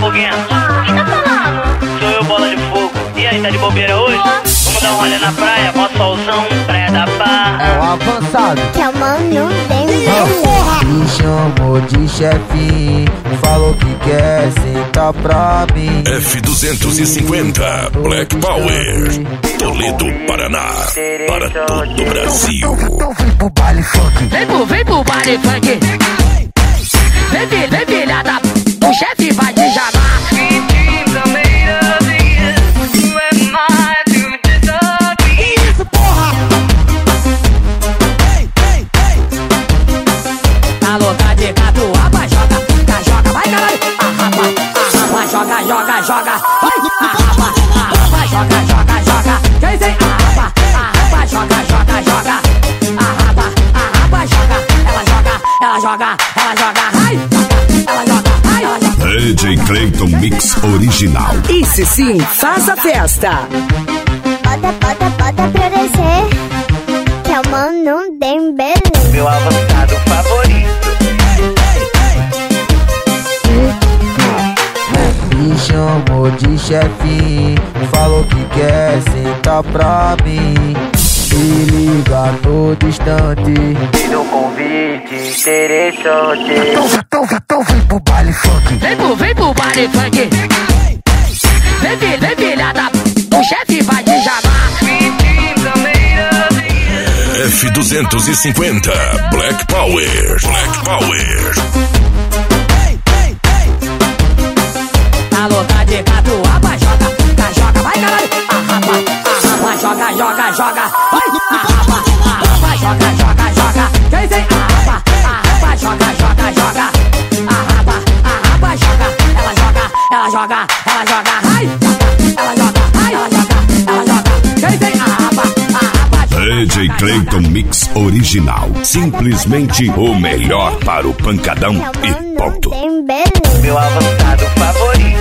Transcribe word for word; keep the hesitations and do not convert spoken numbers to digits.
foguinha. Quem tá falando? Sou eu, bola de fogo. E aí, tá de bobeira hoje? Vamos dar um rolê na praia, mó solzão, praia da Barra. É o avançado. Que é o mano bem Me chamou de chefinho, falou que quer sentar pra mim. F duzentos e cinquenta Black Power, Toledo, Paraná, para todo o Brasil. Então vem pro baile funk. Vem pro, vem pro baile funk. Vem, vem, vem, filha da... O chefe vai te chamar. Isso, porra! Tá louca de catuaba, joga, tá, joga, vai caralho. Arrapa, arrapa, joga, joga, joga. Vai, arrapa, arrapa, joga, joga, joga. Quem tem arrapa, arrapa, joga, joga, joga. Arrapa, arrapa, joga. Ela joga, ela joga, ela joga. Ai, joga, ela joga, ai, ela joga. D J Clayton Mix Original. Isso sim, faça festa. Bota, bota, bota pra descer. Que é o mano bem beleza. Meu avançado favorito. Me chamou de chefinho, falou que quer sentar pra mim. Me liga todo instante. No convite interessante. Então, então, então vem pro baile funk. Vem pro, vem pro baile funk. Vem, vem, vem, filha da... O chefe vai te chamar. F duzentos e cinquenta Black Power, Black Power. Tá louca de catuaba, joga, tá, joga, vai caralho. Arrapa, arrapa, joga, joga, joga. Vai, arrapa, arrapa, joga, joga, joga. Quem tem arrapa, arrapa, joga, joga, joga. Arrapa, arrapa, joga, ela joga, ela joga, ela joga. Ai, joga, ela joga, ai, ela joga, ela joga. Quem tem arrapa, arrapa, D J Clayton Mix Original. Simplesmente o melhor para o pancadão Que é o e mano ponto. bem beleza. Meu avançado favorito.